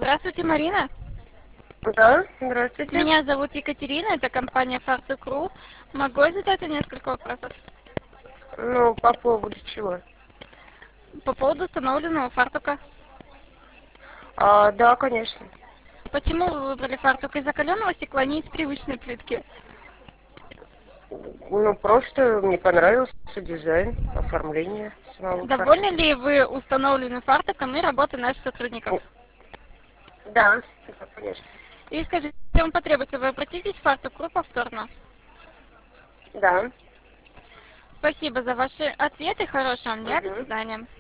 Здравствуйте, Марина. Да, здравствуйте. Меня зовут Екатерина, это компания Фартук.ру. Могу я задать несколько вопросов? Ну, по поводу чего? По поводу установленного фартука. Да, конечно. Почему вы выбрали фартук из закаленного стекла, не из привычной плитки? Ну, просто мне понравился дизайн, оформление самого Довольны фартука. ли вы установленным фартуком и работой наших сотрудников? Да, да, конечно. И скажите, если вам потребуется, вы обратитесь в Фартук.ру повторно? Да. Спасибо за ваши ответы, хорошего вам дня, до Угу. свидания.